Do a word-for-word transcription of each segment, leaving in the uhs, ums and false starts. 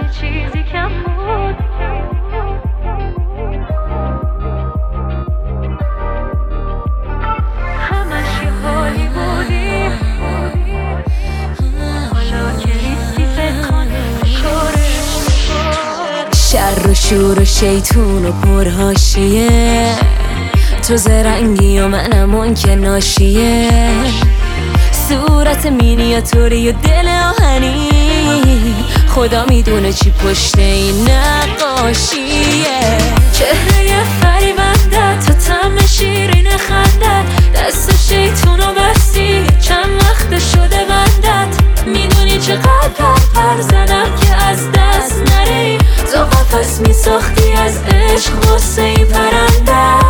یه چیزی کم بود. همش یه حالی بودی، حالا که نیستی فکر کن شر و شور و شیطون و پرهاشیه، تو زرنگی و منم اون که ناشیه. صورت مینیاتوری و دل آهنی، خدا میدونه چی پشت این نقاشیه. چهره فریبنده تا طعم شیرین خندت، دست شیطون و بستی چند وقت شده بندت. میدونی چقدر پر پر زدم که از دست نری، تو قفس میساختی از عشق غصه ای پرنده.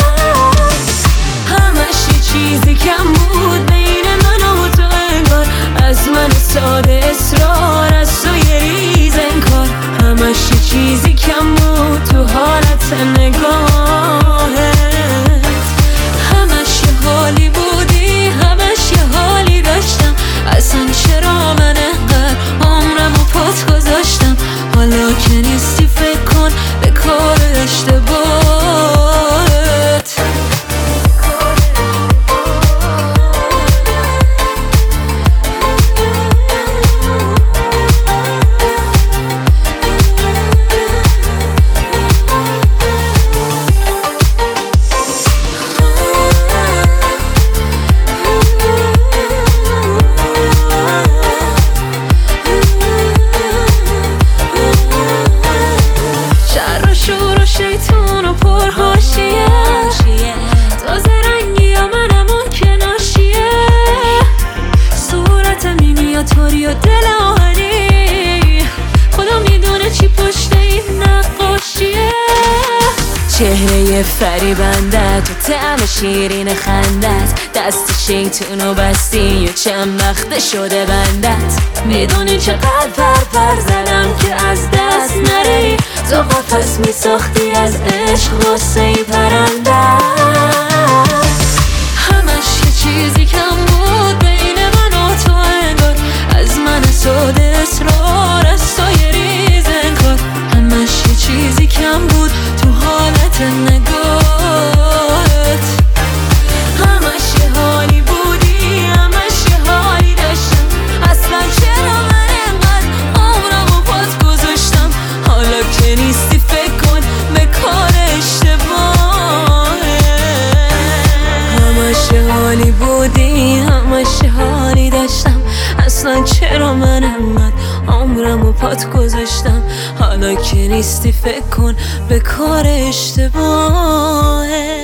همش یه چیزی کم بود بین من و تو انگار، از من ساده اصرار از تو یه ریز انکار. همش یه چیزی کم بود تو حالت نگاهت، همش یه حالی بودی، همش یه حالی داشتم. اصلا چرا من انقدر عمرم و پات گذاشتم؟ حالا که نیستی فکر کن به کار اشتباهت. شور و شیطون و پرهاشیه، تو زرنگی یا منم اون که ناشیه. صورت مینیاتوری و دل آهنی، خدا میدونه چی پشت این نقاشیه. چهره فریبنده تو طعم شیرین خندت، دست شیطون و بستی و چند وقت شده بندت. میدونی چقدر پر پر زدم که از دست نری، تو قفس میساختی از عشق غصه ای پرنده. همش یه چیزی کم بود بین من و تو انگار، از من ساده اصرار از تو یه ریز انکار. همش یه چیزی کم بود تو حالت نگاهت. همش یه حالی بودی، همش یه حالی داشتم. اصلا چرا من انقدر عمرم و پات گذاشتم؟ حالا که نیستی فکر کن به کار اشتباهت. همش یه حالی بودی، همش یه حالی داشتم. اصلا چرا من انقدر عمرم و پات گذاشتم؟ حالا که نیستی فکر کن به کار اشتباهت.